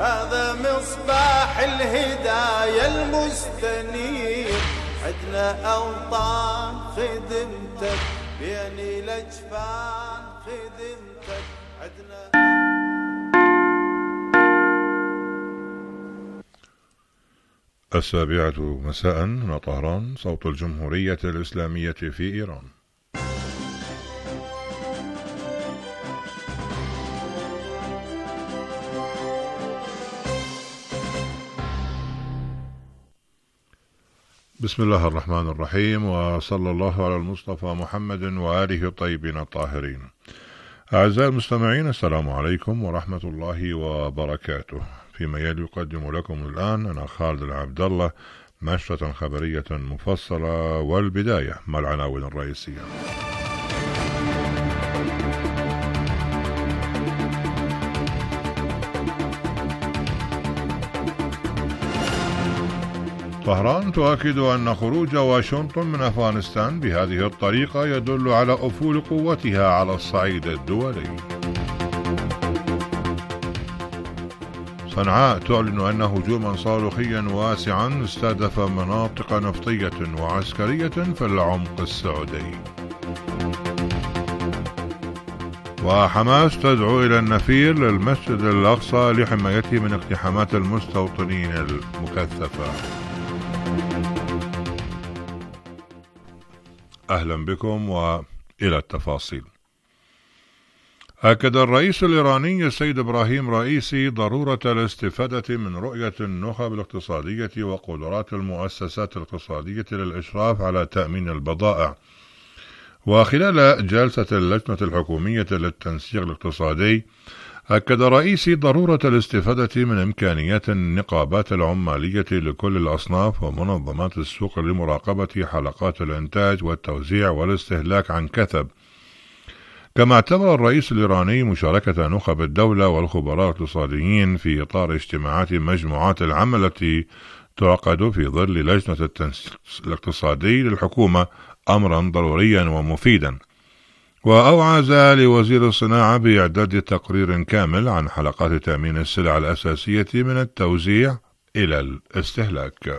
هذا مصباح الهداية المستنير، عدنا أوطان خدمتك بين الأجفان، خدمتك عدنا. السابعة مساء من طهران، صوت الجمهورية الإسلامية في إيران. بسم الله الرحمن الرحيم، وصلى الله على المصطفى محمد وآله الطيبين الطاهرين. أعزائي المستمعين، السلام عليكم ورحمة الله وبركاته. فيما يلي يقدم لكم الآن أنا خالد العبد الله نشرة خبرية مفصلة، والبداية مع العناوين الرئيسية. طهران تؤكد أن خروج واشنطن من أفغانستان بهذه الطريقة يدل على أفول قوتها على الصعيد الدولي. صنعاء تعلن أن هجوما صاروخيا واسعا استهدف مناطق نفطية وعسكرية في العمق السعودي. وحماس تدعو إلى النفير للمسجد الأقصى لحمايته من اقتحامات المستوطنين المكثفة. أهلا بكم وإلى التفاصيل. أكد الرئيس الإيراني السيد إبراهيم رئيسي ضرورة الاستفادة من رؤية النخب الاقتصادية وقدرات المؤسسات الاقتصادية للإشراف على تأمين البضائع. وخلال جلسة اللجنة الحكومية للتنسيق الاقتصادي، أكد رئيسي ضرورة الاستفادة من إمكانيات النقابات العمالية لكل الأصناف ومنظمات السوق لمراقبة حلقات الإنتاج والتوزيع والاستهلاك عن كثب. كما اعتبر الرئيس الإيراني مشاركة نخب الدولة والخبراء الاقتصاديين في إطار اجتماعات مجموعات العمل التي تعقد في ظل لجنة التنسيق الاقتصادي للحكومة أمرا ضروريا ومفيدا. وأوعز لوزير الصناعة بإعداد تقرير كامل عن حلقات تأمين السلع الأساسية من التوزيع إلى الاستهلاك.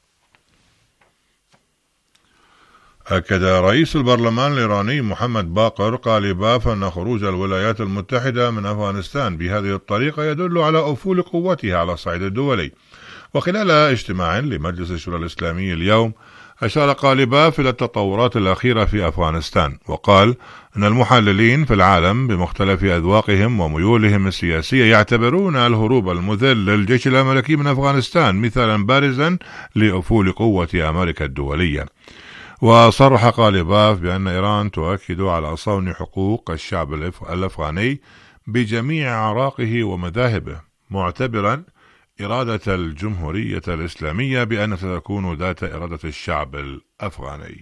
أكد رئيس البرلمان الإيراني محمد باقر قالباف أن خروج الولايات المتحدة من أفغانستان بهذه الطريقة يدل على أفول قوتها على الصعيد الدولي. وخلال اجتماع لمجلس الشورى الإسلامي اليوم، أشار قالباف إلى التطورات الأخيرة في أفغانستان، وقال أن المحللين في العالم بمختلف أذواقهم وميولهم السياسية يعتبرون الهروب المذل للجيش الأمريكي من أفغانستان مثالا بارزا لأفول قوة أمريكا الدولية. وصرح قالباف بأن إيران تؤكد على صون حقوق الشعب الأفغاني بجميع أعراقه ومذاهبه، معتبرا إرادة الجمهورية الإسلامية بأن ستكون ذات إرادة الشعب الأفغاني.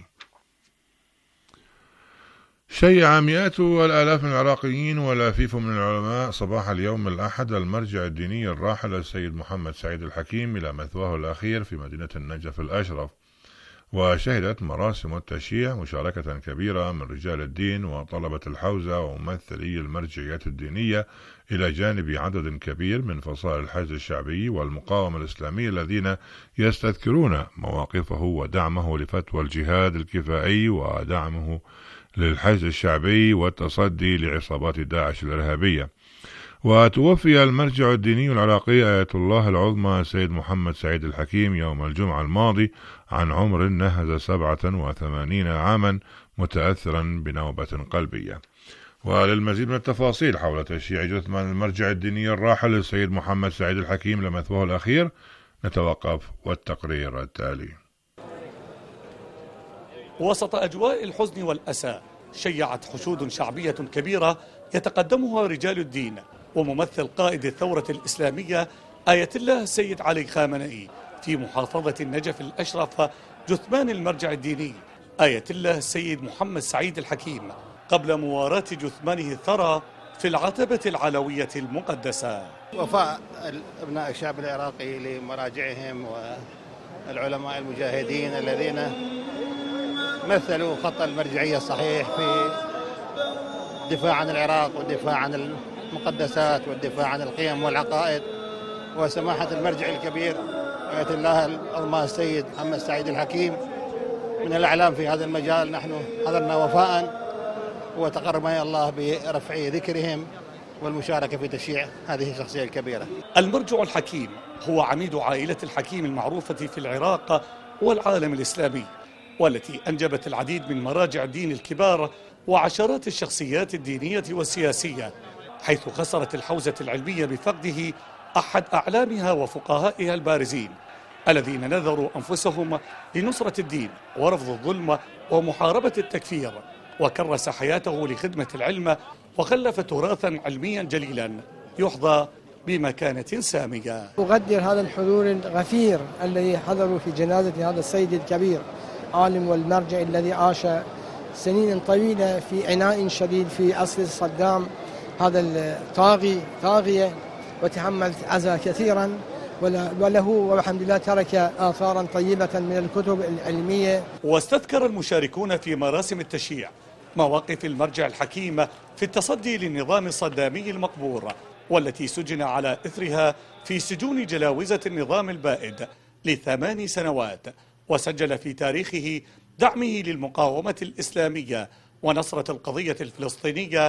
شيع مئات الآلاف من العراقيين والآفيف من العلماء صباح اليوم الأحد المرجع الديني الراحل السيد محمد سعيد الحكيم إلى مثواه الأخير في مدينة النجف الأشرف. وشهدت مراسم التشييع مشاركة كبيرة من رجال الدين وطلبة الحوزة وممثلي المرجعيات الدينية، إلى جانب عدد كبير من فصائل الحشد الشعبي والمقاومة الإسلامية الذين يستذكرون مواقفه ودعمه لفتوى الجهاد الكفائي ودعمه للحشد الشعبي والتصدي لعصابات داعش الإرهابية. وتوفي المرجع الديني العراقي آية الله العظمى السيد محمد سعيد الحكيم يوم الجمعة الماضي عن عمر نهز 87 عاما، متأثرا بنوبة قلبية. وللمزيد من التفاصيل حول تشييع جثمان المرجع الديني الراحل السيد محمد سعيد الحكيم لمثواه الأخير نتوقف والتقرير التالي. وسط أجواء الحزن والأسى، شيعت حشود شعبية كبيرة يتقدمها رجال الدين وممثل قائد الثورة الإسلامية آية الله السيد علي خامنئي في محافظة النجف الأشرف جثمان المرجع الديني آية الله السيد محمد سعيد الحكيم، قبل مواراة جثمانه الثرى في العتبة العلوية المقدسة. وفاء أبناء الشعب العراقي لمراجعهم والعلماء المجاهدين الذين مثلوا خط المرجعية الصحيح في الدفاع عن العراق والدفاع عن المقدسات والدفاع عن القيم والعقائد وسماحة المرجع الكبير آية الله العظمى السيد محمد سعيد الحكيم من الأعلام في هذا المجال. نحن حضرنا وفاء وتقربنا الله برفع ذكرهم والمشاركة في تشييع هذه الشخصية الكبيرة. المرجع الحكيم هو عميد عائلة الحكيم المعروفة في العراق والعالم الإسلامي، والتي أنجبت العديد من مراجع الدين الكبار وعشرات الشخصيات الدينية والسياسية، حيث خسرت الحوزة العلمية بفقده أحد أعلامها وفقهائها البارزين الذين نذروا أنفسهم لنصرة الدين ورفض الظلم ومحاربة التكفير، وكرس حياته لخدمة العلم وخلف تراثا علميا جليلا يحظى بمكانة سامية. أقدر هذا الحضور الغفير الذي حضروا في جنازة هذا السيد الكبير عالم والمرجع الذي عاش سنين طويلة في عناء شديد في عصر صدام، هذا الطاغية، وتحمل أذى كثيرا، وله والحمد لله ترك آثارا طيبة من الكتب العلمية. واستذكر المشاركون في مراسم التشييع مواقف المرجع الحكيم في التصدي للنظام الصدامي المقبور، والتي سجن على إثرها في سجون جلاوزة النظام البائد ل8 سنوات، وسجل في تاريخه دعمه للمقاومة الإسلامية ونصرة القضية الفلسطينية.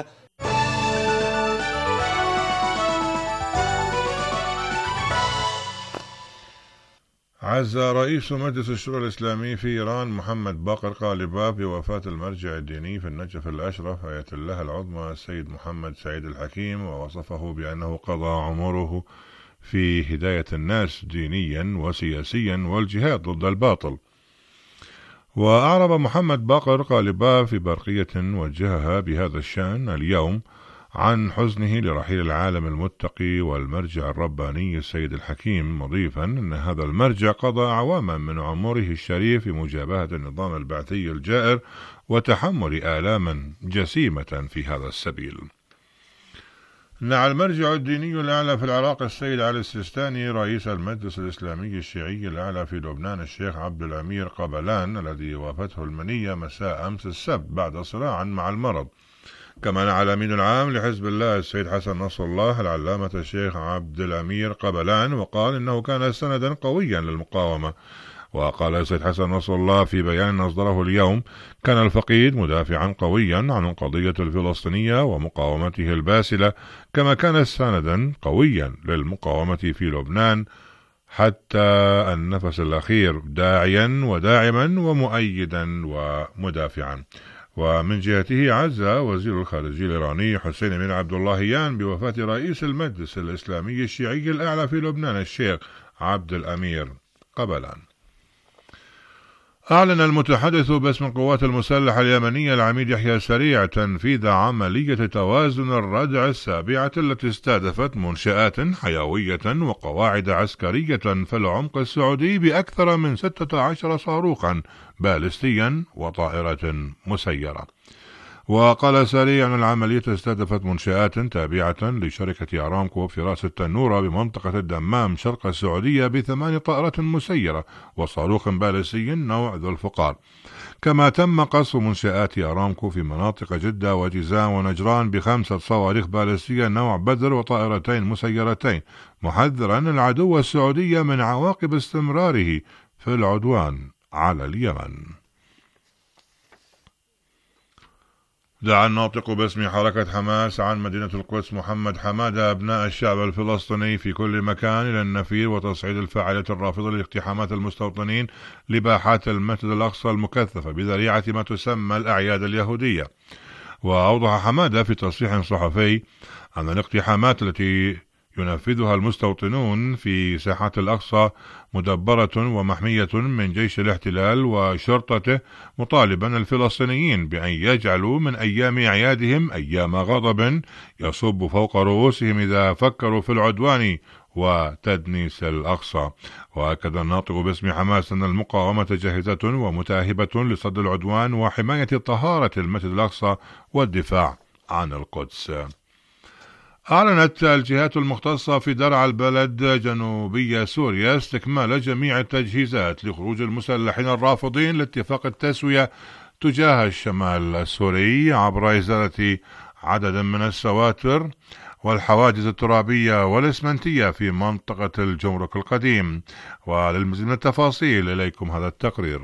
عز رئيس مجلس الشورى الإسلامي في إيران محمد باقر قالباف بوفاة المرجع الديني في النجف الأشرف آية الله العظمى السيد محمد سعيد الحكيم، ووصفه بأنه قضى عمره في هداية الناس دينيا وسياسيا والجهاد ضد الباطل. وأعرب محمد باقر قالباف في برقية وجهها بهذا الشأن اليوم عن حزنه لرحيل العالم المتقي والمرجع الرباني السيد الحكيم، مضيفا أن هذا المرجع قضى أعواما من عمره الشريف في مجابهة النظام البعثي الجائر وتحمل آلاما جسيمة في هذا السبيل. نعى المرجع الديني الأعلى في العراق السيد علي السيستاني رئيس المجلس الإسلامي الشيعي الأعلى في لبنان الشيخ عبد الأمير قبلان الذي وافته المنية مساء أمس السبت بعد صراع مع المرض. كما نعى الأمين العام لحزب الله السيد حسن نصر الله العلامة الشيخ عبد الأمير قبلان، وقال إنه كان سندا قويا للمقاومة. وقال السيد حسن نصر الله في بيان أصدره اليوم: كان الفقيد مدافعا قويا عن القضية الفلسطينية ومقاومته الباسلة، كما كان سندا قويا للمقاومة في لبنان حتى النفس الأخير، داعيا وداعما ومؤيدا ومدافعا. ومن جهته عز وزير الخارجية الإيراني حسين بن عبد اللهيان بوفاة رئيس المجلس الإسلامي الشيعي الأعلى في لبنان الشيخ عبد الأمير قبلان. أعلن المتحدث باسم القوات المسلحة اليمنية العميد يحيى سريع تنفيذ عملية توازن الردع السابعة التي استهدفت منشآت حيوية وقواعد عسكرية في العمق السعودي بأكثر من 16 صاروخا باليستيا وطائرة مسيرة. وقال سريع أن العملية استهدفت منشآت تابعة لشركة أرامكو في رأس التنورة بمنطقة الدمام شرق السعودية ب8 طائرات مسيرة وصاروخ باليستي نوع ذو الفقار. كما تم قصف منشآت أرامكو في مناطق جدة وجيزان ونجران ب5 صواريخ باليستية نوع بدر وطائرتين مسيرتين، محذرا العدو السعودي من عواقب استمراره في العدوان على اليمن. دعا الناطق باسم حركة حماس عن مدينة القدس محمد حمادة أبناء الشعب الفلسطيني في كل مكان إلى النفير وتصعيد الفاعلية الرافضة لاقتحامات المستوطنين لباحات المسجد الأقصى المكثفة بذريعة ما تسمى الأعياد اليهودية. وأوضح حمادة في تصريح صحفي أن الاقتحامات التي ينفذها المستوطنون في ساحات الأقصى مدبرة ومحمية من جيش الاحتلال وشرطته، مطالبا الفلسطينيين بأن يجعلوا من أيام أعيادهم أيام غضب يصب فوق رؤوسهم إذا فكروا في العدوان وتدنيس الأقصى. وأكد الناطق باسم حماس أن المقاومة جاهزة ومتاهبة لصد العدوان وحماية طهارة المسجد الأقصى والدفاع عن القدس. أعلنت الجهات المختصة في درعا البلد جنوبية سوريا استكمال جميع التجهيزات لخروج المسلحين الرافضين لاتفاق التسوية تجاه الشمال السوري عبر إزالة عدد من السواتر والحواجز الترابية والإسمنتية في منطقة الجمرك القديم. وللمزيد من التفاصيل إليكم هذا التقرير.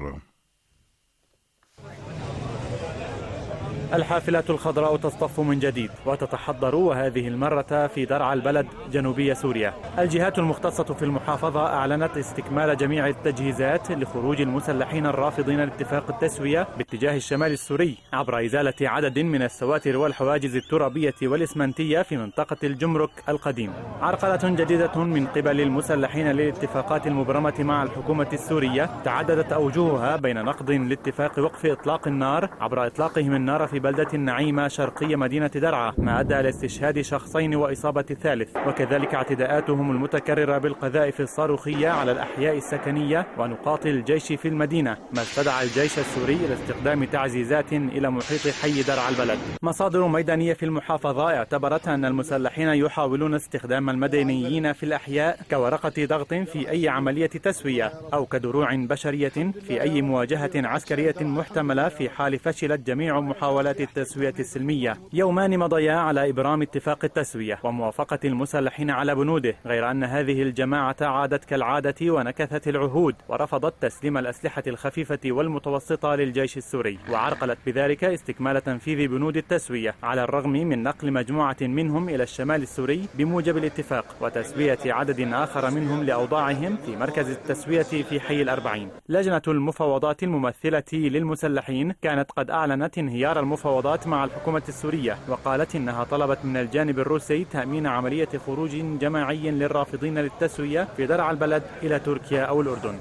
الحافلات الخضراء تصطف من جديد وتتحضر، وهذه المرة في درعا البلد جنوبية سوريا. الجهات المختصة في المحافظة أعلنت استكمال جميع التجهيزات لخروج المسلحين الرافضين لاتفاق التسوية باتجاه الشمال السوري عبر إزالة عدد من السواتر والحواجز الترابية والإسمنتية في منطقة الجمرك القديم. عرقلة جديدة من قبل المسلحين للاتفاقات المبرمة مع الحكومة السورية تعددت أوجهها بين نقض لاتفاق وقف إطلاق النار عبر إطلاقهم النار في بلدة النعيمة شرقية مدينة درعا، ما أدى لاستشهاد شخصين وإصابة الثالث، وكذلك اعتداءاتهم المتكررة بالقذائف الصاروخية على الأحياء السكنية ونقاط الجيش في المدينة، ما استدعى الجيش السوري إلى استخدام تعزيزات إلى محيط حي درعا البلد. مصادر ميدانية في المحافظة اعتبرت أن المسلحين يحاولون استخدام المدنيين في الأحياء كورقة ضغط في أي عملية تسوية أو كدروع بشرية في أي مواجهة عسكرية محتملة في حال فشلت جميع محاولات التسوية السلمية. يومان مضيا على إبرام اتفاق التسوية وموافقة المسلحين على بنوده، غير أن هذه الجماعة عادت كالعادة ونكثت العهود ورفضت تسليم الأسلحة الخفيفة والمتوسطة للجيش السوري، وعرقلت بذلك استكمال تنفيذ بنود التسوية على الرغم من نقل مجموعة منهم إلى الشمال السوري بموجب الاتفاق وتسوية عدد آخر منهم لأوضاعهم في مركز التسوية في حي الأربعين. لجنة المفاوضات الممثلة للمسلحين كانت قد أعلنت انهيار المفاوضات مع الحكومة السورية، وقالت إنها طلبت من الجانب الروسي تأمين عملية خروج جماعي للرافضين للتسوية في درعا البلد إلى تركيا أو الأردن.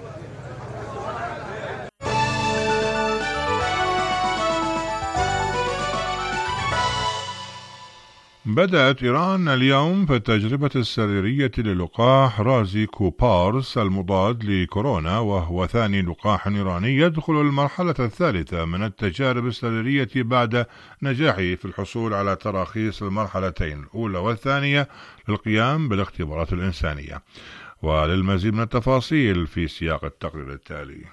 بدأت إيران اليوم في التجربة السريرية للقاح رازي كوبارس المضاد لكورونا، وهو ثاني لقاح إيراني يدخل المرحلة الثالثة من التجارب السريرية بعد نجاحه في الحصول على تراخيص المرحلتين الأولى والثانية للقيام بالاختبارات الإنسانية. وللمزيد من التفاصيل في سياق التقرير التالي.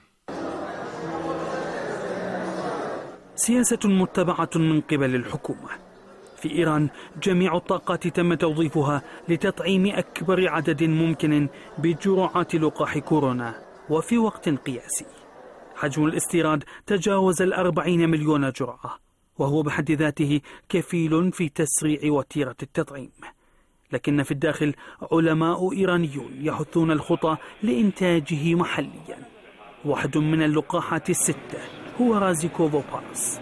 سياسة متبعة من قبل الحكومة. في إيران جميع الطاقات تم توظيفها لتطعيم أكبر عدد ممكن بجرعات لقاح كورونا وفي وقت قياسي. حجم الاستيراد تجاوز 40 مليون جرعة، وهو بحد ذاته كفيل في تسريع وتيرة التطعيم. لكن في الداخل علماء إيرانيون يحثون الخطى لإنتاجه محليا. واحد من اللقاحات الستة هو رازي كوفوبارس.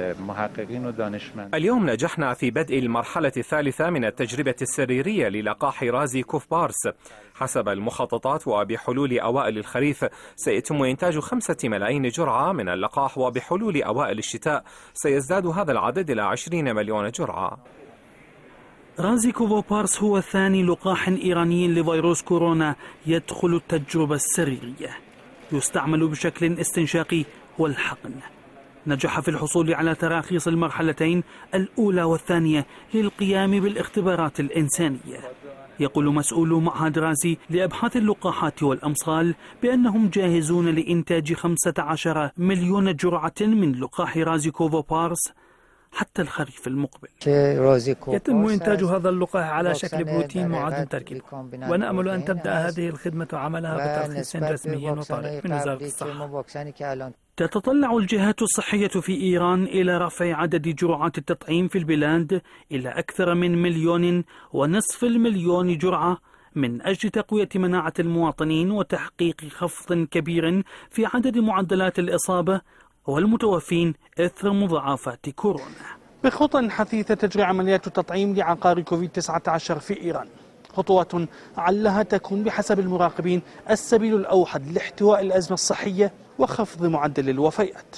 اليوم نجحنا في بدء المرحلة الثالثة من التجربة السريرية للقاح رازي كوفبارس. حسب المخططات وبحلول أوائل الخريف سيتم إنتاج 5 ملايين جرعة من اللقاح، وبحلول أوائل الشتاء سيزداد هذا العدد إلى 20 مليون جرعة. رازي كوفوبارس هو ثاني لقاح إيراني لفيروس كورونا يدخل التجربة السريرية. يستعمل بشكل استنشاقي والحقن. نجح في الحصول على تراخيص المرحلتين الأولى والثانية للقيام بالاختبارات الإنسانية. يقول مسؤول معهد رازي لأبحاث اللقاحات والأمصال بأنهم جاهزون لإنتاج 15 مليون جرعة من لقاح رازي كوفوبارس حتى الخريف المقبل. يتم إنتاج هذا اللقاح على شكل بروتين معاد تركيبه، ونأمل أن تبدأ هذه الخدمة عملها بترخيص رسمي وطارئ من وزارة الصحة. تتطلع الجهات الصحية في إيران إلى رفع عدد جرعات التطعيم في البلاد إلى أكثر من 1.5 مليون جرعة من أجل تقوية مناعة المواطنين وتحقيق خفض كبير في عدد معدلات الإصابة والمتوفين إثر مضاعفات كورونا. بخطى حثيثة تجري عمليات التطعيم لعقار كوفيد-19 في إيران، خطوات علها تكون بحسب المراقبين السبيل الأوحد لاحتواء الأزمة الصحية وخفض معدل الوفيات.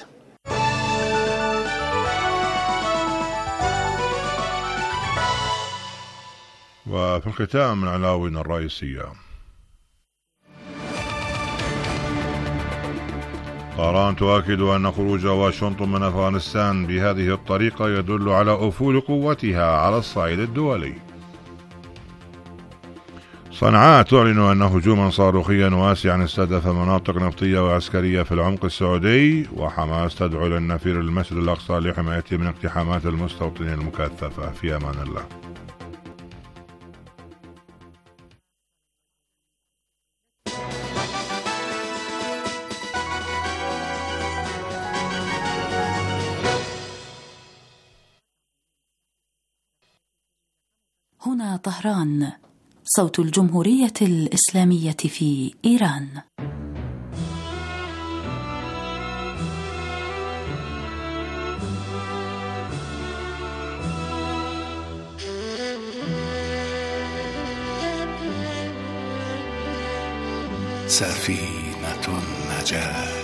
وفي الختام من العناوين الرئيسية: طهران تؤكد أن خروج واشنطن من أفغانستان بهذه الطريقة يدل على أفول قوتها على الصعيد الدولي. صنعاء تعلن أن هجوما صاروخيا واسعا استهدف مناطق نفطية وعسكرية في العمق السعودي، وحماس تدعو للنفير المسجد الأقصى لحمايته من اقتحامات المستوطنين المكثفة. في أمان الله. طهران، صوت الجمهورية الإسلامية في إيران. سفينة النجاة.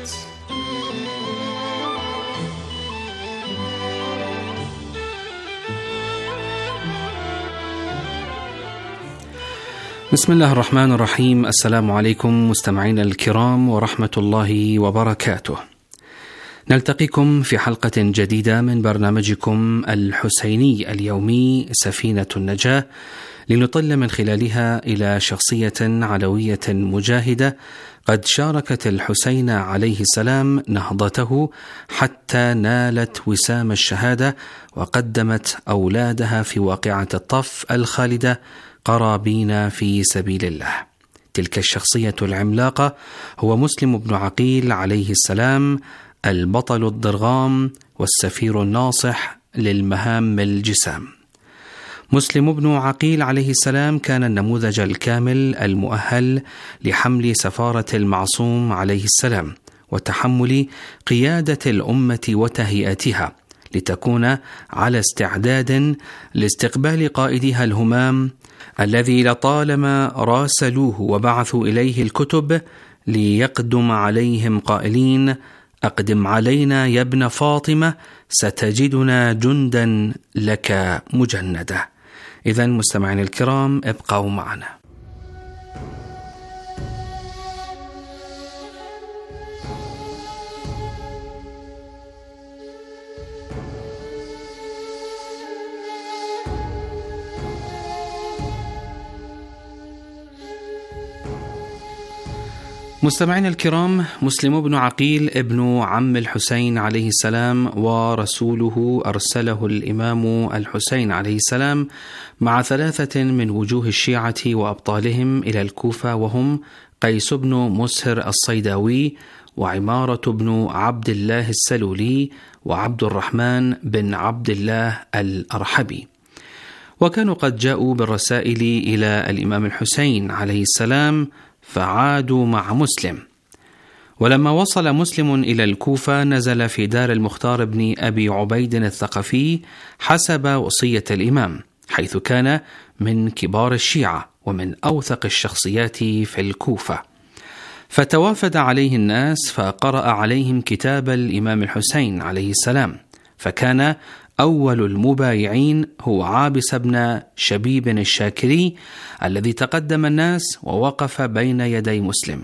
بسم الله الرحمن الرحيم. السلام عليكم مستمعينا الكرام ورحمة الله وبركاته. نلتقيكم في حلقة جديدة من برنامجكم الحسيني اليومي سفينة النجاة، لنطل من خلالها إلى شخصية علوية مجاهدة قد شاركت الحسين عليه السلام نهضته حتى نالت وسام الشهادة، وقدمت أولادها في واقعة الطف الخالدة قرابين في سبيل الله. تلك الشخصية العملاقة هو مسلم بن عقيل عليه السلام، البطل الضرغام والسفير الناصح للمهام الجسام. مسلم بن عقيل عليه السلام كان النموذج الكامل المؤهل لحمل سفارة المعصوم عليه السلام وتحمل قيادة الأمة وتهيئتها لتكون على استعداد لاستقبال قائدها الهمام الذي لطالما راسلوه وبعثوا إليه الكتب ليقدم عليهم قائلين: أقدم علينا يا ابن فاطمة ستجدنا جندا لك مجندة. إذن مستمعين الكرام، ابقوا معنا. مستمعين الكرام، مسلم بن عقيل ابن عم الحسين عليه السلام ورسوله أرسله الإمام الحسين عليه السلام مع 3 من وجوه الشيعة وأبطالهم إلى الكوفة، وهم قيس بن مسهر الصيداوي، وعمارة بن عبد الله السلولي، وعبد الرحمن بن عبد الله الأرحبي. وكانوا قد جاءوا بالرسائل إلى الإمام الحسين عليه السلام فعادوا مع مسلم. ولما وصل مسلم إلى الكوفة نزل في دار المختار بن أبي عبيد الثقفي حسب وصية الإمام، حيث كان من كبار الشيعة ومن أوثق الشخصيات في الكوفة. فتوافد عليه الناس فقرأ عليهم كتاب الإمام الحسين عليه السلام، فكان أول المبايعين هو عابس بن شبيب الشاكري الذي تقدم الناس ووقف بين يدي مسلم.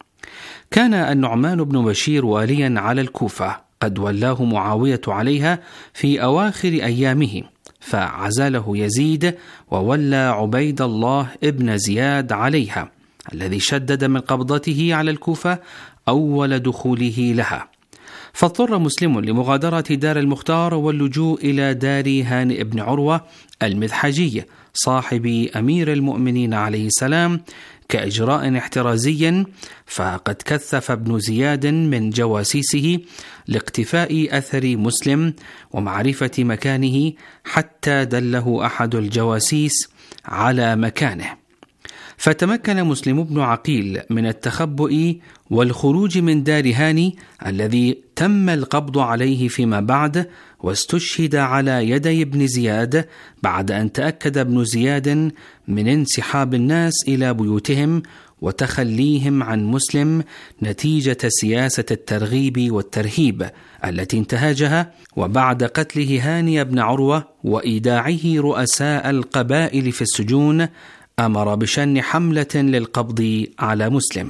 كان النعمان بن بشير واليا على الكوفة، قد ولاه معاوية عليها في أواخر أيامه، فعزله يزيد وولى عبيد الله ابن زياد عليها، الذي شدد من قبضته على الكوفة أول دخوله لها. فاضطر مسلم لمغادرة دار المختار واللجوء إلى دار هانئ بن عروة المذحجي صاحب أمير المؤمنين عليه السلام كإجراء احترازي، فقد كثف ابن زياد من جواسيسه لاقتفاء أثر مسلم ومعرفة مكانه، حتى دله أحد الجواسيس على مكانه. فتمكن مسلم بن عقيل من التخبؤ والخروج من دار هاني الذي تم القبض عليه فيما بعد، واستشهد على يدي ابن زياد بعد أن تأكد ابن زياد من انسحاب الناس إلى بيوتهم وتخليهم عن مسلم نتيجة سياسة الترغيب والترهيب التي انتهجها، وبعد قتله هاني بن عروة وإيداعه رؤساء القبائل في السجون أمر بشن حملة للقبض على مسلم،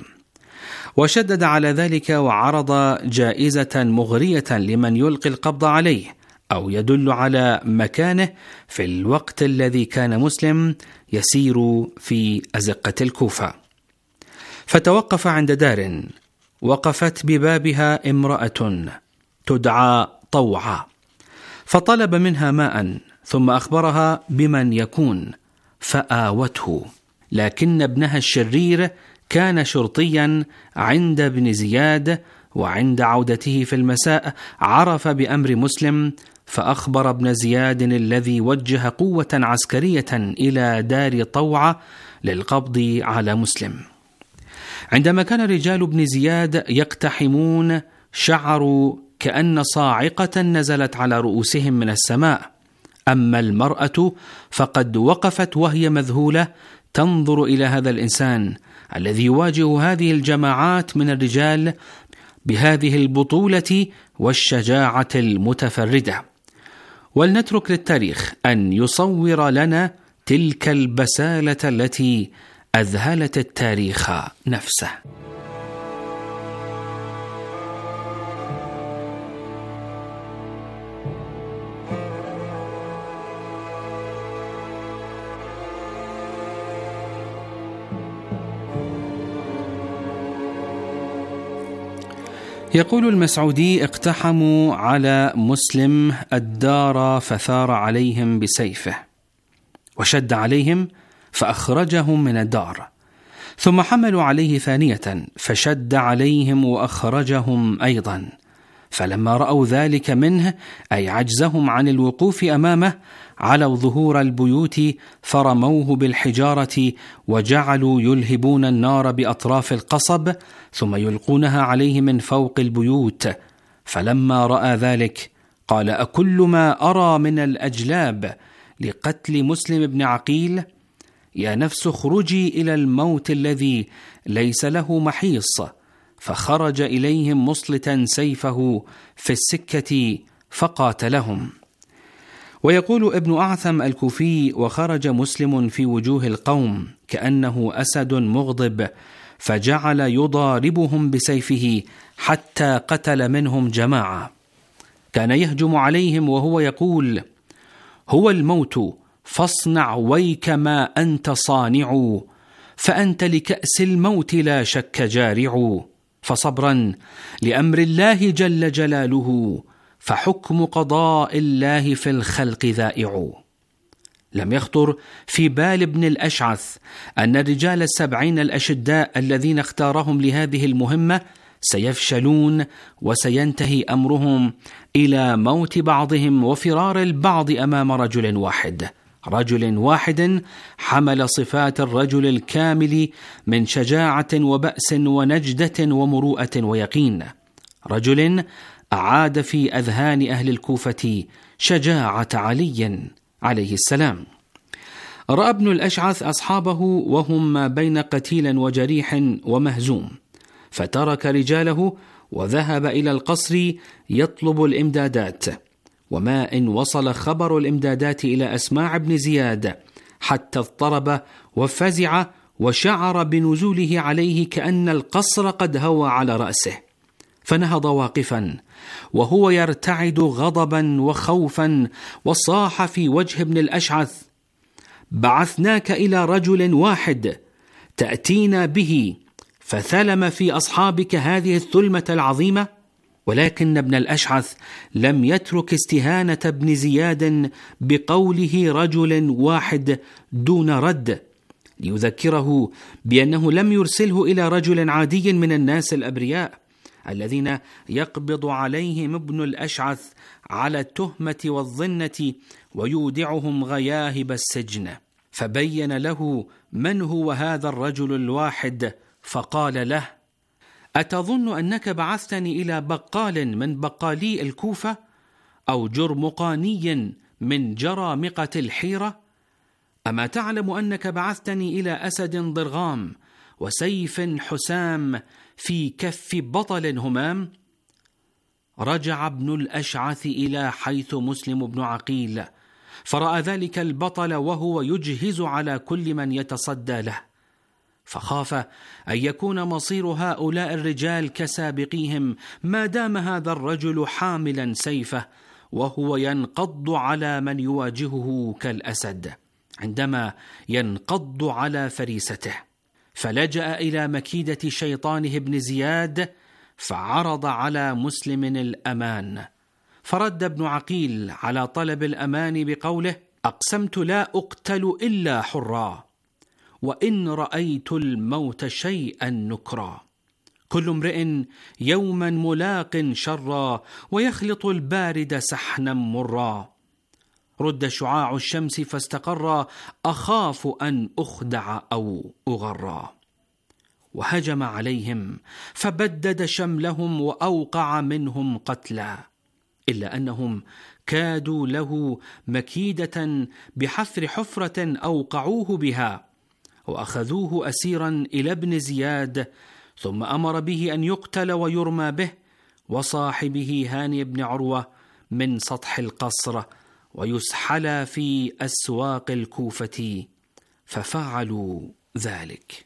وشدد على ذلك وعرض جائزة مغرية لمن يلقي القبض عليه أو يدل على مكانه في الوقت الذي كان مسلم يسير في أزقة الكوفة. فتوقف عند دار وقفت ببابها امرأة تدعى طوعة، فطلب منها ماء ثم أخبرها بمن يكون فآوته، لكن ابنها الشرير كان شرطيا عند ابن زياد، وعند عودته في المساء عرف بأمر مسلم فأخبر ابن زياد الذي وجه قوة عسكرية إلى دار طوعة للقبض على مسلم. عندما كان رجال ابن زياد يقتحمون شعروا كأن صاعقة نزلت على رؤوسهم من السماء، أما المرأة فقد وقفت وهي مذهولة تنظر إلى هذا الإنسان الذي يواجه هذه الجماعات من الرجال بهذه البطولة والشجاعة المتفردة. ولنترك للتاريخ أن يصور لنا تلك البسالة التي أذهلت التاريخ نفسه. يقول المسعودي: اقتحموا على مسلم الدار فثار عليهم بسيفه، وشد عليهم فأخرجهم من الدار، ثم حملوا عليه ثانية فشد عليهم وأخرجهم أيضا، فلما رأوا ذلك منه أي عجزهم عن الوقوف أمامه علوا ظهور البيوت فرموه بالحجارة وجعلوا يلهبون النار بأطراف القصب ثم يلقونها عليه من فوق البيوت. فلما رأى ذلك قال: أكل ما أرى من الأجلاب لقتل مسلم بن عقيل؟ يا نفس اخرجي إلى الموت الذي ليس له محيص. فخرج إليهم مصلتا سيفه في السكة فقاتلهم. ويقول ابن أعثم الكوفي: وخرج مسلم في وجوه القوم كأنه أسد مغضب، فجعل يضاربهم بسيفه حتى قتل منهم جماعة. كان يهجم عليهم وهو يقول: هو الموت فاصنع ويك ما أنت صانع، فأنت لكأس الموت لا شك جارع، فصبرا لأمر الله جل جلاله، فحكم قضاء الله في الخلق ذائع. لم يخطر في بال ابن الأشعث أن الرجال 70 الأشداء الذين اختارهم لهذه المهمة سيفشلون وسينتهي أمرهم إلى موت بعضهم وفرار البعض أمام رجل واحد حمل صفات الرجل الكامل من شجاعة وبأس ونجدة ومروءة ويقين، رجل أعاد في أذهان أهل الكوفة شجاعة علي عليه السلام. رأى ابن الأشعث أصحابه وهم بين قتيل وجريح ومهزوم، فترك رجاله وذهب إلى القصر يطلب الإمدادات، وما إن وصل خبر الإمدادات إلى أسماع بن زياد حتى اضطرب وفزع وشعر بنزوله عليه كأن القصر قد هوى على رأسه، فنهض واقفا وهو يرتعد غضبا وخوفا وصاح في وجه ابن الأشعث: بعثناك إلى رجل واحد تأتينا به فثلم في أصحابك هذه الثلمة العظيمة. ولكن ابن الأشعث لم يترك استهانة ابن زياد بقوله رجل واحد دون رد، ليذكره بأنه لم يرسله إلى رجل عادي من الناس الأبرياء الذين يقبض عليهم ابن الأشعث على التهمة والظنة ويودعهم غياهب السجن. فبين له من هو هذا الرجل الواحد، فقال له: أتظن أنك بعثتني إلى بقال من بقالي الكوفة أو جرمقاني من جرامقة الحيرة؟ أما تعلم أنك بعثتني إلى أسد ضرغام وسيف حسام في كف بطل همام؟ رجع ابن الأشعث إلى حيث مسلم بن عقيل، فرأى ذلك البطل وهو يجهز على كل من يتصدى له، فخاف أن يكون مصير هؤلاء الرجال كسابقيهم ما دام هذا الرجل حاملا سيفه وهو ينقض على من يواجهه كالأسد عندما ينقض على فريسته. فلجأ إلى مكيدة شيطانه ابن زياد فعرض على مسلم الأمان، فرد ابن عقيل على طلب الأمان بقوله: أقسمت لا أقتل إلا حرا، وإن رأيت الموت شيئا نكرا. كل امرئ يوما ملاق شرا، ويخلط البارد سحنا مرا. رد شعاع الشمس فاستقر، أخاف أن أخدع أو أغرى. وهجم عليهم فبدد شملهم، وأوقع منهم قتلا، إلا أنهم كادوا له مكيدة بحفر حفرة أوقعوه بها، وأخذوه أسيرا إلى ابن زياد، ثم أمر به أن يقتل ويرمى به وصاحبه هاني بن عروة من سطح القصر، ويسحل في أسواق الكوفة، ففعلوا ذلك.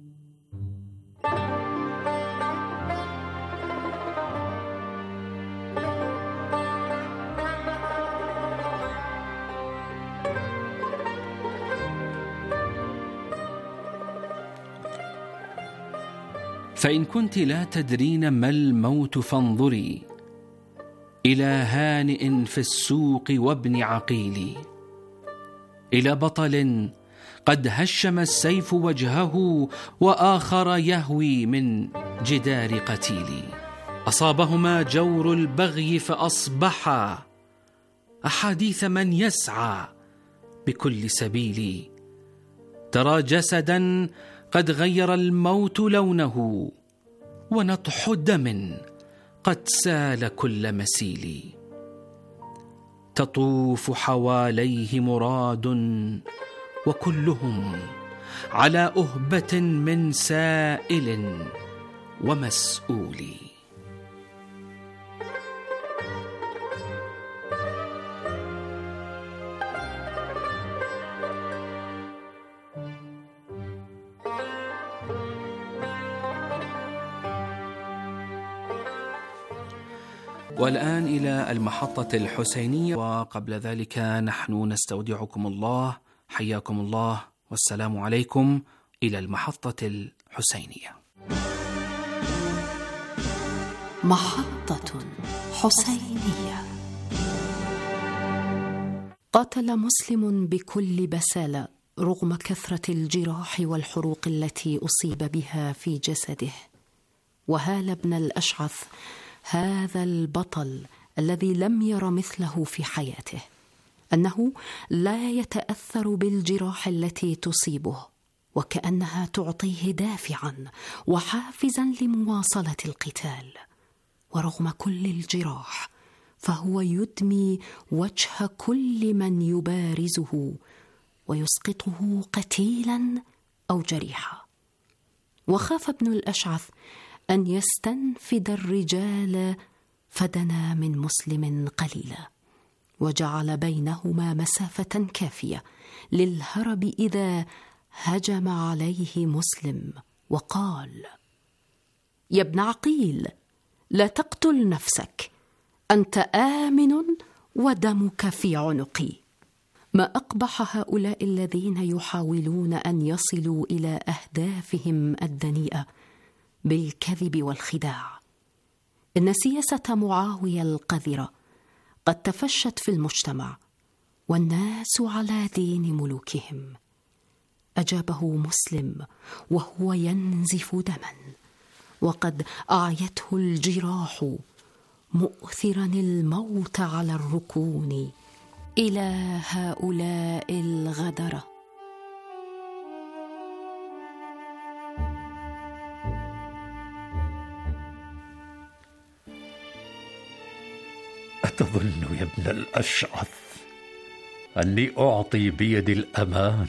فإن كنت لا تدرين ما الموت فانظري إلى هانئ في السوق وابن عقيل، إلى بطل قد هشم السيف وجهه، وآخر يهوي من جدار قتيل. أصابهما جور البغي فأصبحا أحاديث من يسعى بكل سبيل. ترى جسدا قد غير الموت لونه، ونطح دم قد سال كل مسيل. تطوف حواليه مراد، وكلهم على أهبة من سائل ومسؤول. والآن إلى المحطة الحسينية، وقبل ذلك نحن نستودعكم الله. حياكم الله والسلام عليكم. إلى المحطة الحسينية. محطة حسينية. قاتل مسلم بكل بسالة رغم كثرة الجراح والحروق التي أصيب بها في جسده. وهال بن الأشعث هذا البطل الذي لم ير مثله في حياته، أنه لا يتأثر بالجراح التي تصيبه، وكأنها تعطيه دافعا وحافزا لمواصلة القتال. ورغم كل الجراح فهو يدمي وجه كل من يبارزه ويسقطه قتيلا أو جريحا. وخاف ابن الأشعث أن يستنفد الرجال، فدنا من مسلم قليلا، وجعل بينهما مسافة كافية للهرب إذا هجم عليه مسلم، وقال: يا ابن عقيل، لا تقتل نفسك، أنت آمن ودمك في عنقي. ما أقبح هؤلاء الذين يحاولون أن يصلوا إلى أهدافهم الدنيئة بالكذب والخداع. إن سياسة معاوية القذرة قد تفشت في المجتمع، والناس على دين ملوكهم. أجابه مسلم وهو ينزف دما، وقد أعيته الجراح، مؤثرا الموت على الركون إلى هؤلاء الغدرة. أتظن يا ابن الأشعث أني أعطي بيدي الأمان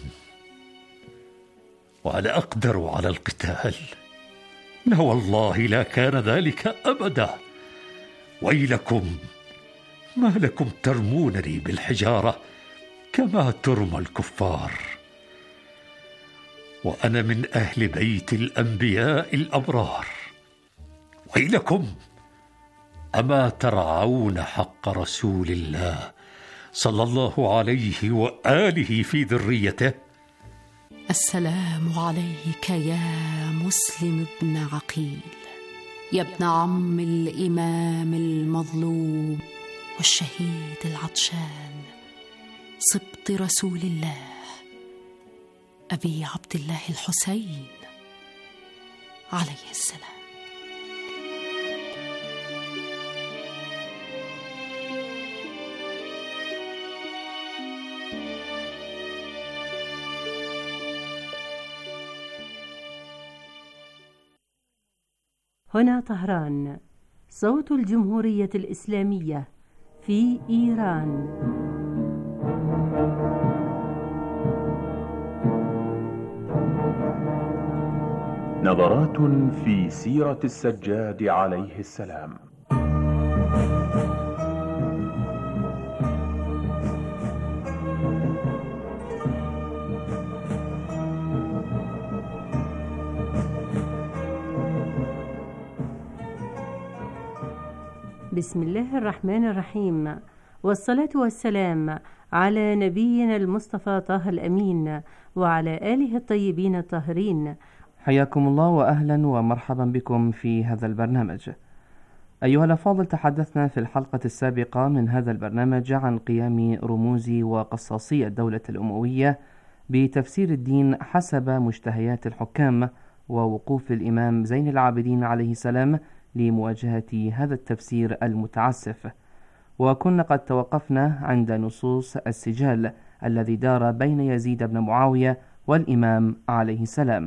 وأنا أقدر على القتال؟ لا والله، لا كان ذلك أبدا. ويلكم، ما لكم ترمونني بالحجارة كما ترمى الكفار؟ وأنا من أهل بيت الأنبياء الأبرار. ويلكم، أما ترعون حق رسول الله صلى الله عليه وآله في ذريته؟ السلام عليك يا مسلم بن عقيل، يا ابن عم الإمام المظلوم والشهيد العطشان، سبط رسول الله أبي عبد الله الحسين عليه السلام. هنا طهران، صوت الجمهورية الإسلامية في إيران. نظرات في سيرة السجاد عليه السلام. بسم الله الرحمن الرحيم، والصلاة والسلام على نبينا المصطفى طه الأمين وعلى آله الطيبين الطاهرين. حياكم الله وأهلا ومرحبا بكم في هذا البرنامج. أيها الأفاضل، تحدثنا في الحلقة السابقة من هذا البرنامج عن قيام رموز وقصاصي الدولة الأموية بتفسير الدين حسب مشتهيات الحكام، ووقوف الإمام زين العابدين عليه السلام لمواجهة هذا التفسير المتعسف. وكنا قد توقفنا عند نصوص السجال الذي دار بين يزيد بن معاوية والإمام عليه السلام.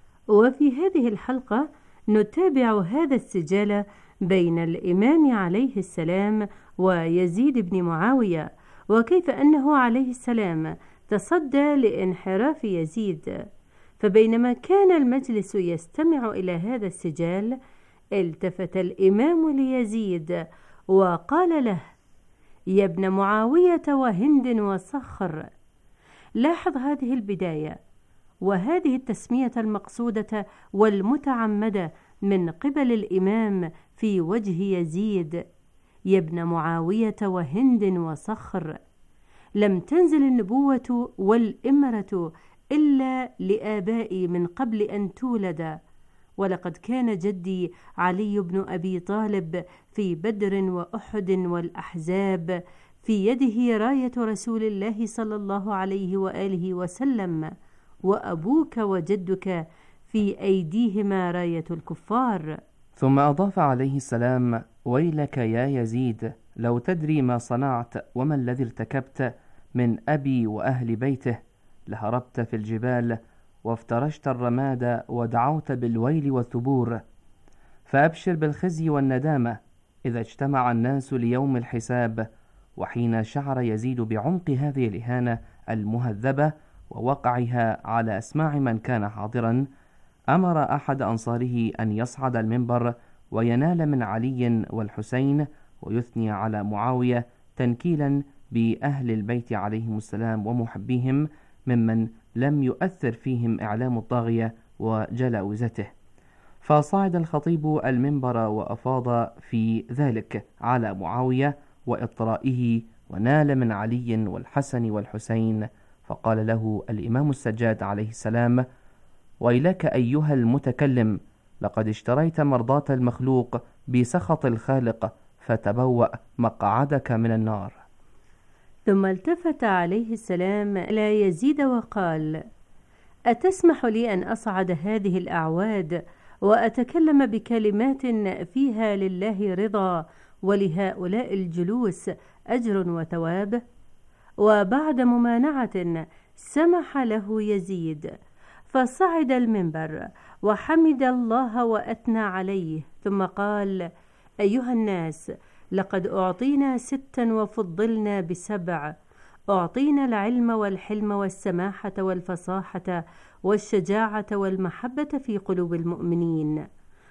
وفي هذه الحلقة نتابع هذا السجال بين الإمام عليه السلام ويزيد بن معاوية، وكيف أنه عليه السلام تصدى لانحراف يزيد. فبينما كان المجلس يستمع إلى هذا السجال، التفت الإمام ليزيد وقال له: يا ابن معاوية وهند وصخر. لاحظ هذه البداية وهذه التسمية المقصودة والمتعمدة من قبل الإمام في وجه يزيد: يا ابن معاوية وهند وصخر. لم تنزل النبوة والإمرة إلا لآبائي من قبل أن تولد، ولقد كان جدي علي بن أبي طالب في بدر وأحد والأحزاب في يده راية رسول الله صلى الله عليه وآله وسلم، وأبوك وجدك في أيديهما راية الكفار. ثم أضاف عليه السلام: ويلك يا يزيد، لو تدري ما صنعت وما الذي ارتكبت من أبي وأهل بيته، لهربت في الجبال وافترشت الرماد ودعوت بالويل والثبور. فأبشر بالخزي والندامة إذا اجتمع الناس ليوم الحساب. وحين شعر يزيد بعمق هذه الإهانة المهذبة ووقعها على أسماع من كان حاضرا، أمر أحد أنصاره أن يصعد المنبر وينال من علي والحسين ويثني على معاوية تنكيلا بأهل البيت عليهم السلام ومحبيهم ممن لم يؤثر فيهم إعلام الطاغية وجلاوزته. فصعد الخطيب المنبر وأفاض في ذلك على معاوية وإطرائه، ونال من علي والحسن والحسين، فقال له الإمام السجاد عليه السلام: ويلك أيها المتكلم، لقد اشتريت مرضاة المخلوق بسخط الخالق، فتبوأ مقعدك من النار. ثم التفت عليه السلام إلى يزيد وقال: أتسمح لي أن أصعد هذه الأعواد وأتكلم بكلمات فيها لله رضا ولهؤلاء الجلوس أجر وثواب؟ وبعد ممانعة سمح له يزيد، فصعد المنبر وحمد الله وأثنى عليه، ثم قال: أيها الناس، لقد أعطينا 6 وفضلنا ب7. أعطينا العلم والحلم والسماحة والفصاحة والشجاعة والمحبة في قلوب المؤمنين،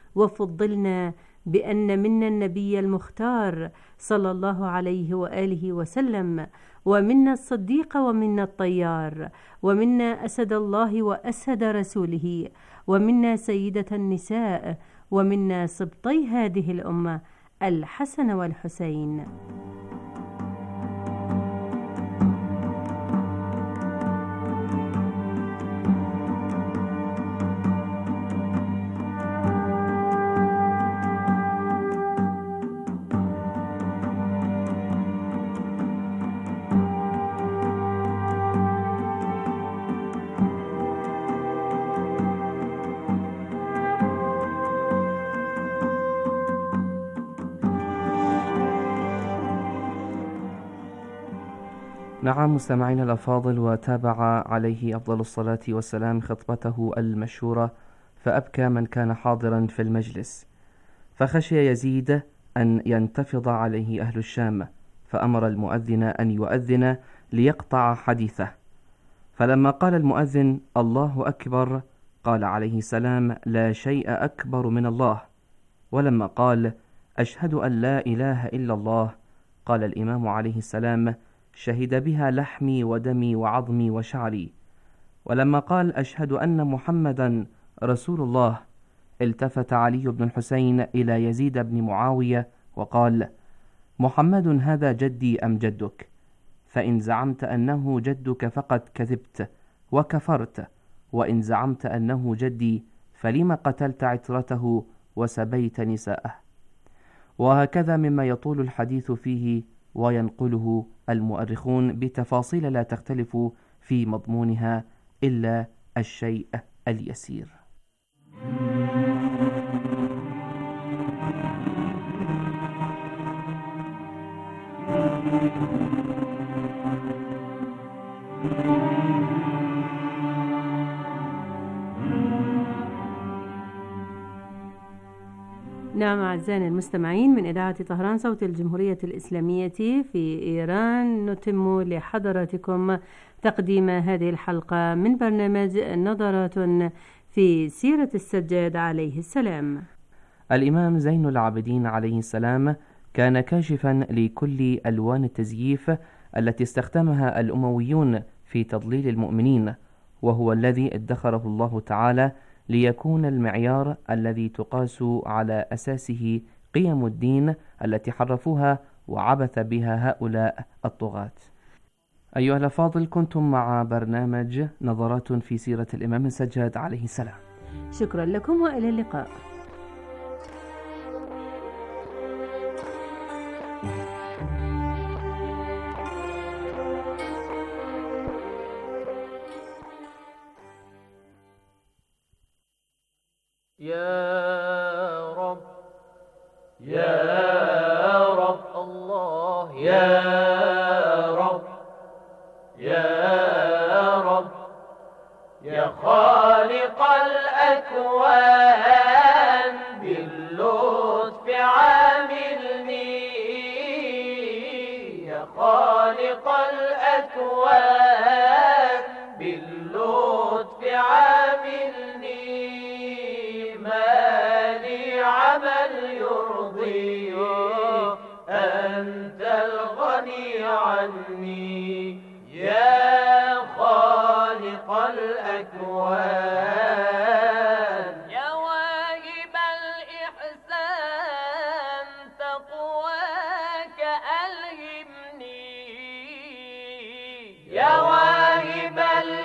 وفضلنا بأن منا النبي المختار صلى الله عليه وآله وسلم، ومنا الصديق ومنا الطيار، ومنا أسد الله وأسد رسوله، ومنا سيدة النساء، ومنا سبطي هذه الأمة الحسن والحسين. نعم مستمعين الأفاضل، وتابع عليه أفضل الصلاة والسلام خطبته المشهورة، فأبكى من كان حاضرا في المجلس. فخشي يزيد أن ينتفض عليه أهل الشام، فأمر المؤذن أن يؤذن ليقطع حديثه. فلما قال المؤذن الله أكبر قال عليه السلام لا شيء أكبر من الله. ولما قال أشهد أن لا إله إلا الله قال الإمام عليه السلام شهد بها لحمي ودمي وعظمي وشعري. ولما قال أشهد أن محمدا رسول الله التفت علي بن الحسين إلى يزيد بن معاوية وقال محمد هذا جدي أم جدك؟ فإن زعمت أنه جدك فقد كذبت وكفرت، وإن زعمت أنه جدي فلم قتلت عترته وسبيت نساءه. وهكذا مما يطول الحديث فيه وينقله المؤرخون بتفاصيل لا تختلف في مضمونها إلا الشيء اليسير. نعم أعزائنا المستمعين، من إذاعة طهران صوت الجمهورية الإسلامية في إيران نتم لحضراتكم تقديم هذه الحلقة من برنامج نظرات في سيرة السجاد عليه السلام. الإمام زين العابدين عليه السلام كان كاشفا لكل ألوان التزييف التي استخدمها الأمويون في تضليل المؤمنين، وهو الذي ادخره الله تعالى ليكون المعيار الذي تقاس على أساسه قيم الدين التي حرفوها وعبث بها هؤلاء الطغاة. أيها الأفاضل، كنتم مع برنامج نظرات في سيرة الإمام السجاد عليه السلام. شكرا لكم وإلى اللقاء. يا رب يا رب الله يا رب يا رب يا خالق الأكوان باللطف عاملني، يا خالق الأكوان باللطف عاملني، ما لي عمل يرضي أنت الغني عني، يا خالق الأكوان، يا واهب الإحسان تقواك ألهمني، يا واهب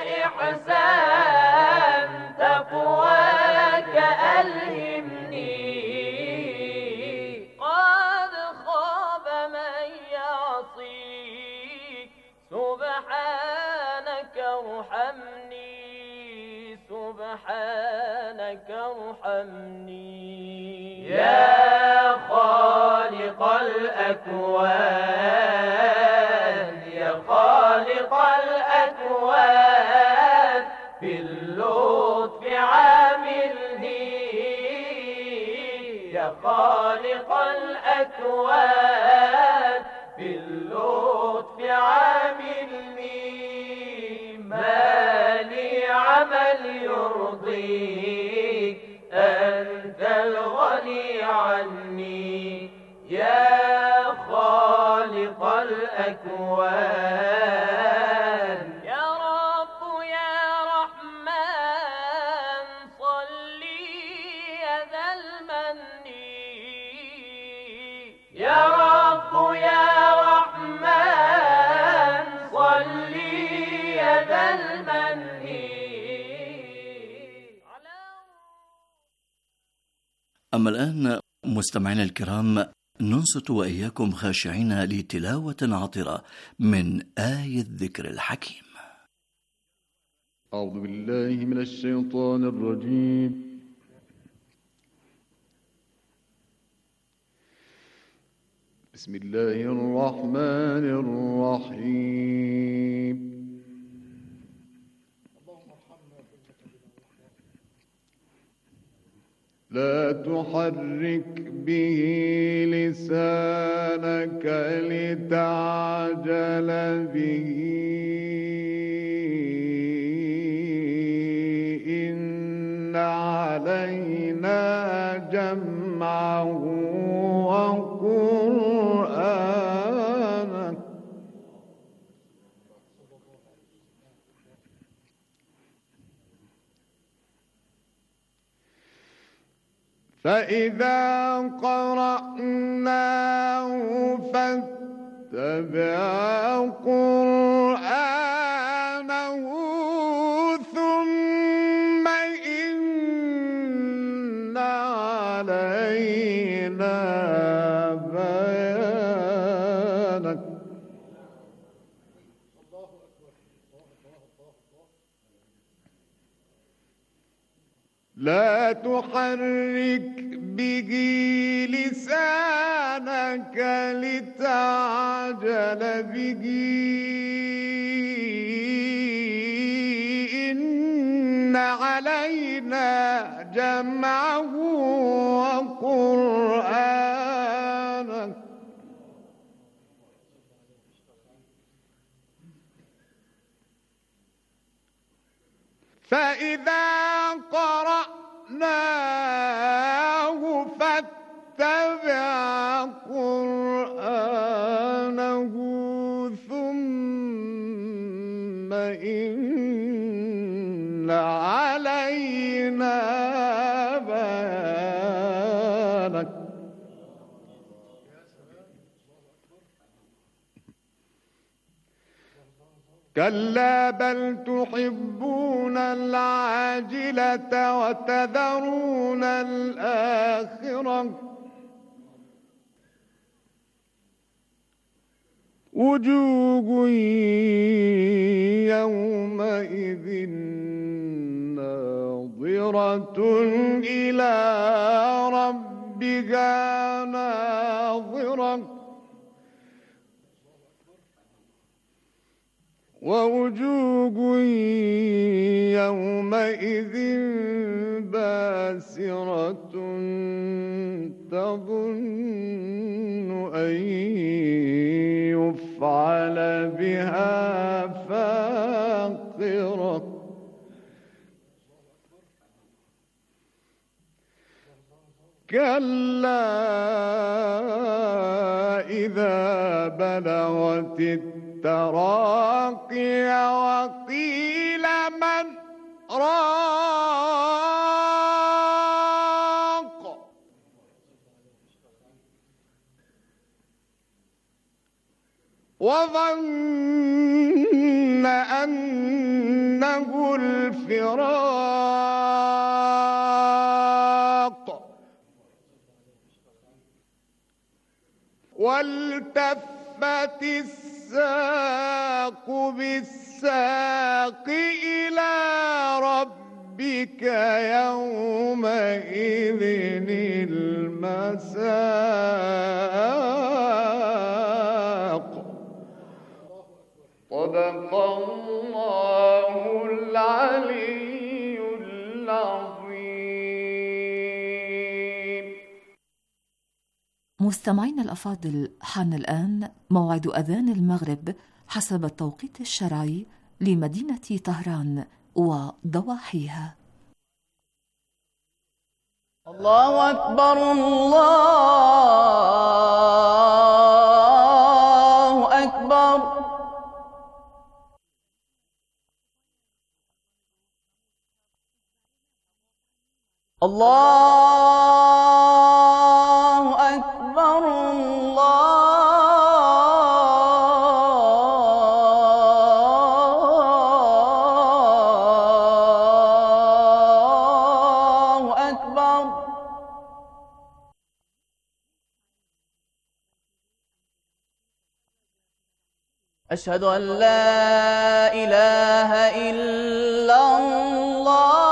الإحسان تقواك ألهمني، قد خاب من يعصيك سبحانك ارحمني، سبحانك ارحمني، يا خالق الأكوان، يا خالق الأكوان باللطف عاملني، يا خالق الأكوان باللطف عاملني، ما لي عمل يرضيك أنت الغني عني، يا خالق الأكوان، يا رب يا رحمن صلي يا ذا المن، يا رب يا رحمن صلي يا ذا المن. أما الآن مستمعينا الكرام ننصت وإياكم خاشعين لتلاوة عطرة من آية الذكر الحكيم. أعوذ بالله من الشيطان الرجيم. بسم الله الرحمن الرحيم. لا تحرك به لسانك لتعجل به إن علينا جمعه وقرآنه فإذا قرأناه فاتبع قرآنه ثم إن علينا بيانه لا تحرك به لسانك لتعجل به إن علينا جمعه وقرآنه فإذا قرأناه فاتبع قرآنه ثم إن علينا بيانه كلا بل تحبون العاجلة وتذرون الآخرة وجوه يومئذ ناظرة إلى ربها ناظرة ووجوه يومئذ باسرة تظن أن يفعل بها فاقرة كلا إذا بلغت التراقي وقيل من راق وظن أنه الفراق والتفت الساق بالساق إلى ربك يومئذ المساق صدق الله العلي العظيم. مستمعينا الأفاضل، حان الآن موعد أذان المغرب حسب التوقيت الشرعي لمدينة طهران وضواحيها. الله أكبر الله أكبر الله أكبر الله أكبر. أشهد أن لا إله إلا الله.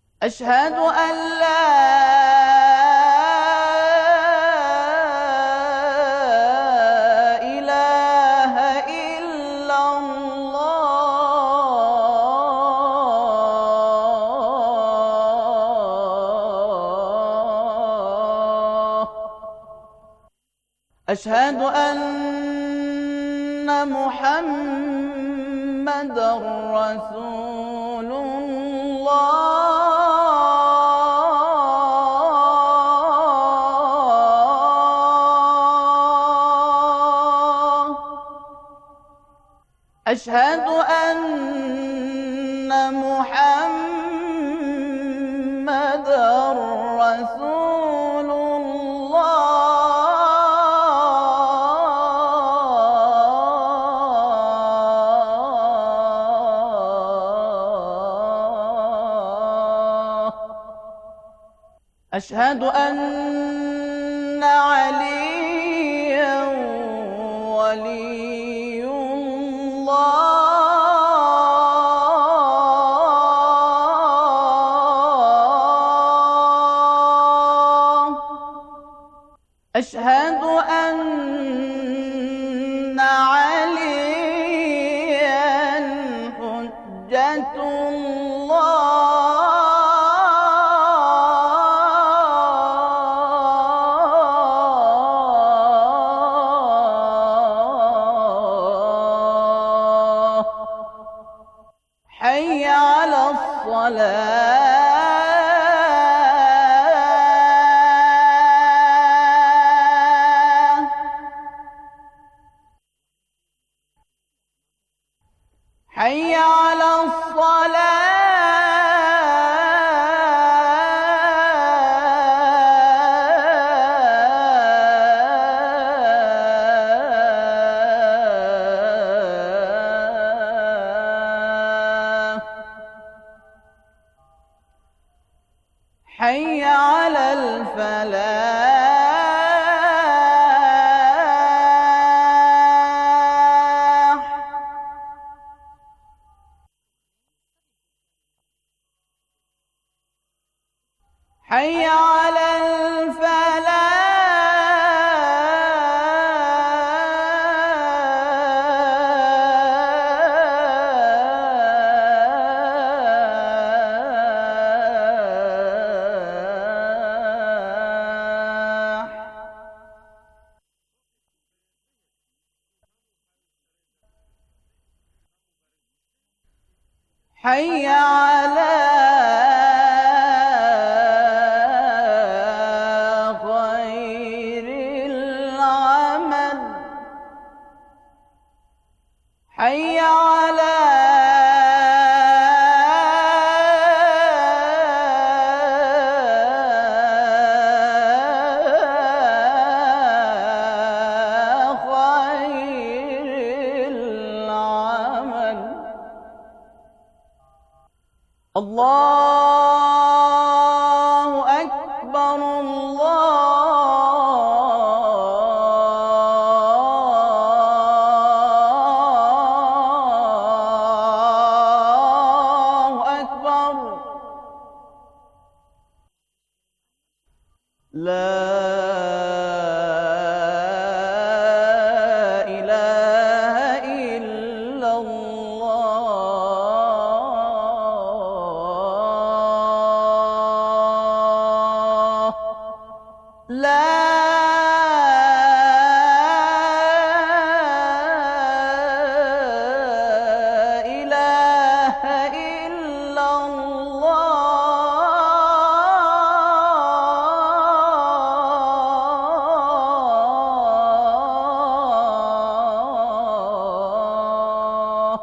أشهد أن لا أشهد أن محمدًا رسول الله. أشهد أن محمدًا رسول الله. أشهد أن عليا ولي الله. أشهد أن عليا حجة الله. حي على الصلاة. حي على الصلاة. حي على الفلاح. حي على الفلاح. حي على خير العمل. حي على خير العمل. الله أكبر الله أكبر. لا إله إلا الله. لا إله إلا الله.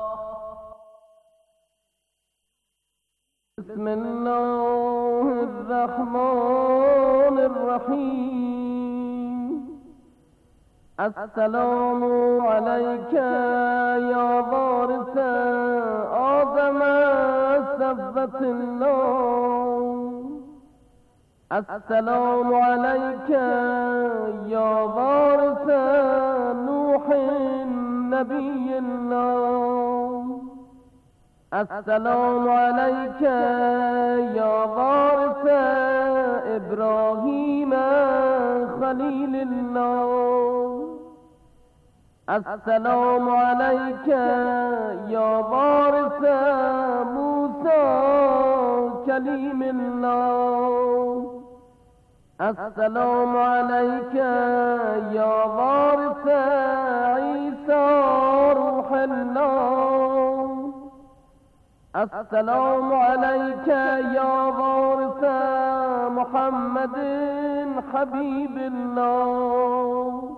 بسم الله الرحمن الرحيم. السلام عليك يا وارث آدم سبت الله. السلام عليك يا وارث نوح نبي الله. السلام عليك يا وارث إبراهيم خليل الله. السلام عليك يا وارث موسى كليم الله. السلام عليك يا وارث عيسى روح الله. السلام عليك يا وارث محمد حبيب الله.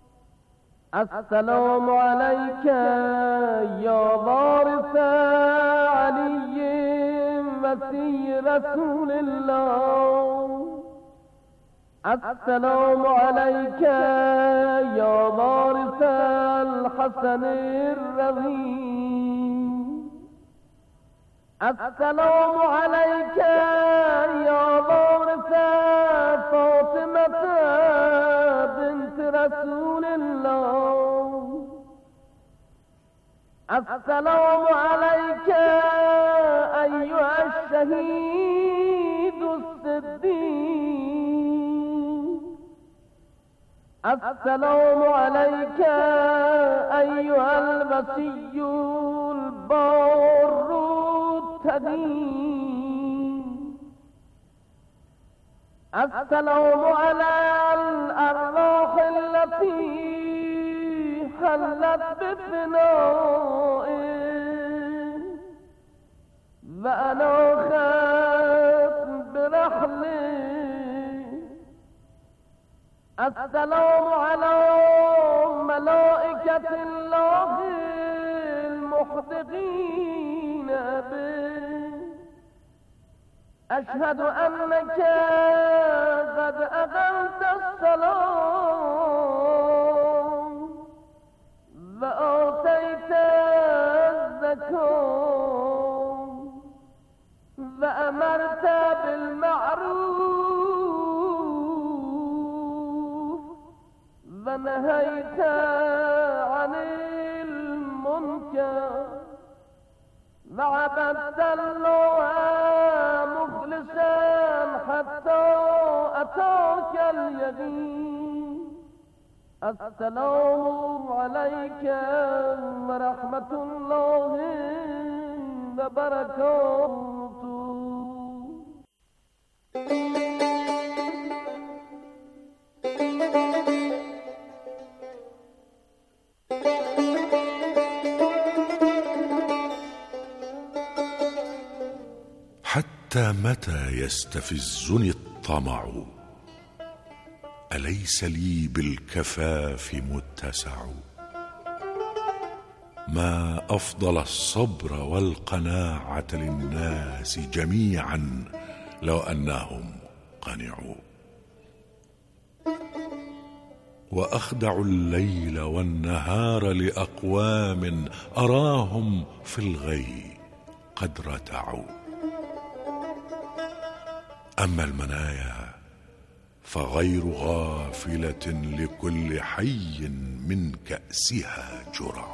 السلام عليك يا وارث علي مسيح رسول الله. السلام عليك يا وارث الحسن الرضي. السلام عليك يا وارث فاطمة بنت رسول الله. السلام عليك أيها الشهيد الصديق. السلام عليك أيها المسيح البار التقي. السلام على الأرواح التي حلت بفنائه وأناخت برحله. السلام على ملائكة الله المحدقين به. أشهد أنك قد أقمت الصلاة وآتيت الزكاة وأمرت بالمعروف ونهيت عن المنكر وعبدت الله مخلصا حتى أتاك اليقين. السلام عليك ورحمة الله وبركاته. حتى متى يستفزني الطمع؟ أليس لي بالكفاف متسع؟ ما أفضل الصبر والقناعة للناس جميعا لو أنهم قنعوا. وأخدع الليل والنهار لأقوام أراهم في الغي قد رتعوا. أما المنايا فغير غافلة لكل حي من كأسها جرع.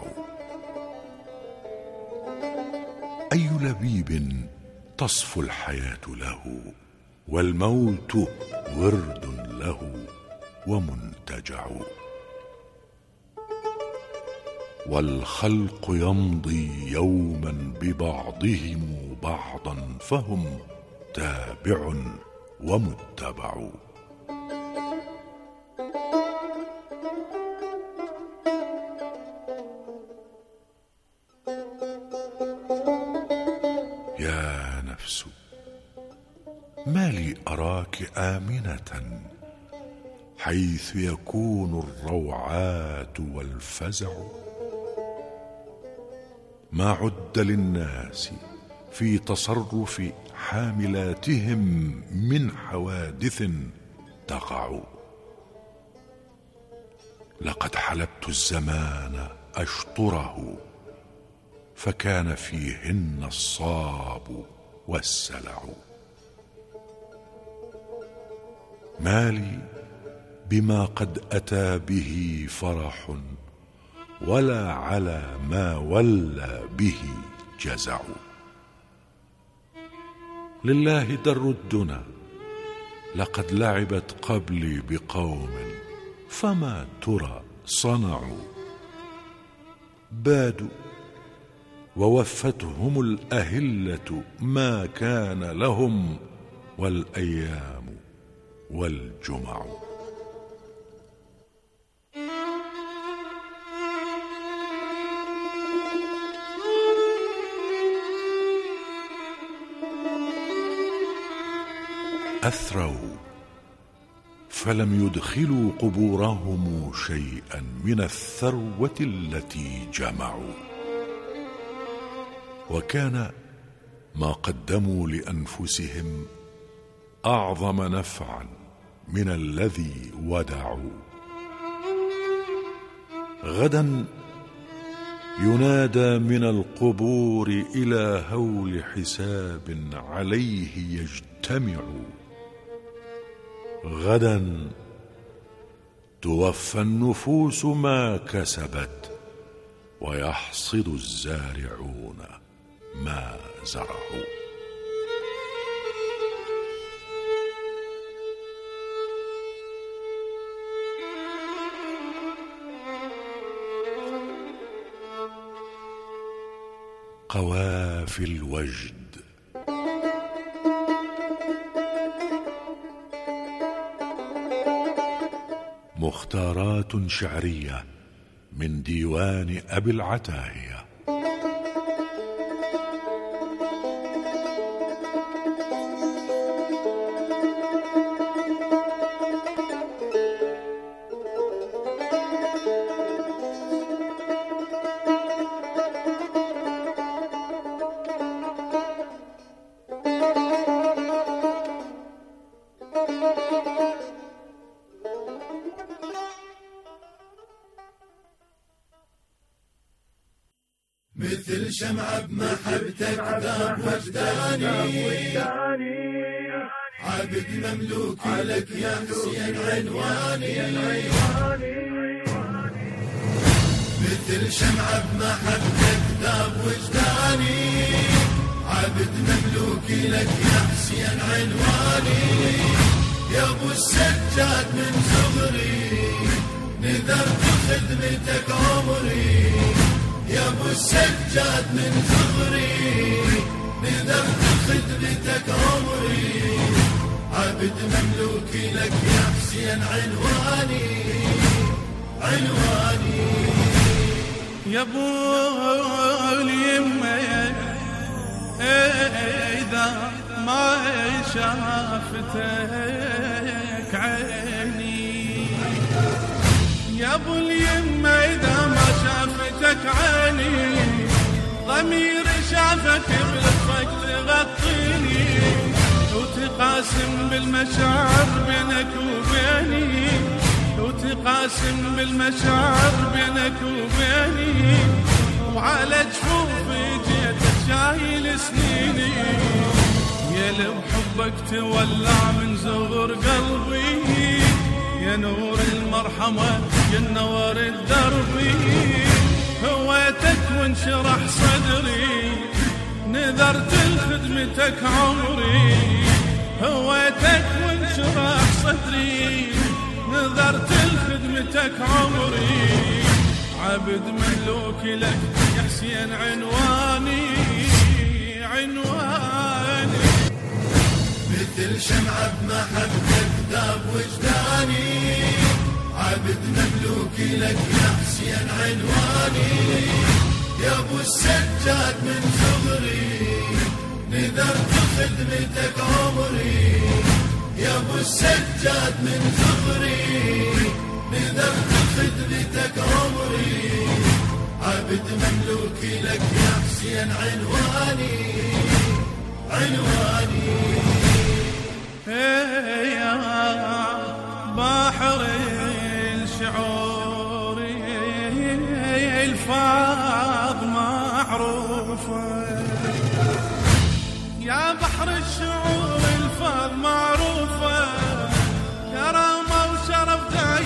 أي لبيب تصفو الحياة له والموت ورد له ومنتجع. والخلق يمضي يوما ببعضهم بعضا فهم تابع ومتبع. يا نفس ما لي أراك آمنة حيث يكون الروعات والفزع. ما عد للناس في تصرف حاملاتهم من حوادث تقع. لقد حلبت الزمان أشطره فكان فيهن الصاب والسلع. ما لي بما قد أتى به فرح ولا على ما ولى به جزع. لله در الدنا لقد لعبت قبلي بقوم فما ترى صنعوا. بادوا ووفتهم الأهلة ما كان لهم والأيام والجمع. أثروا فلم يدخلوا قبورهم شيئا من الثروة التي جمعوا، وكان ما قدموا لأنفسهم أعظم نفعا من الذي ودعوا. غدا ينادى من القبور إلى هول حساب عليه يجتمع. غدا توفى النفوس ما كسبت، ويحصد الزارعون ما زرعوا. قوافي الوجد مختارات شعرية من ديوان أبي العتاهية. مثل شمعة بمحبتك ذاب وجداني، عبد مملوكي لك يا حسين عنواني. مثل شمعة بمحبتك ذاب وجداني، عبد مملوكي لك يا حسين عنواني. يا ابو السجاد من صغري نذرت خدمتك عمري، يا ابو السجاد من صغري نذرت خدمتك عمري. عبد مملوكي لك يا حسين عنواني عنواني. يا ابو اليمه اذا ما شافتك عيني، يا ابو اليمه اذا ما شافتك عيني، ضمير شافك بلطفك تغطيني، وتقاسم بالمشاعر بينك وبيني، وتقاسم بالمشاعر بينك وبيني. وعلى جفوفي جيت شايل سنيني، يا لو حبك تولع من زغر قلبي، يا نور المرحمة يا نور الدربي. هويتك وانشرح صدري نذرت لخدمتك عمري، هويتك وانشرح صدري نذرت لخدمتك عمري. عبد مملوكي لك يا حسين عنواني عنواني. مثل شمعة بمحبتك ذاب وجداني، عبد مملوكي لك يا حسين عنواني. يا ابو السجاد من صغري نذرت خدمتك عمري، يا ابو السجاد من صغري نذرت خدمتك عمري. عبد مملوكي لك يا حسين عنواني عنواني. يا بحر الشعور الفاض معروفة، يا بحر الشعور الفاض معروفة.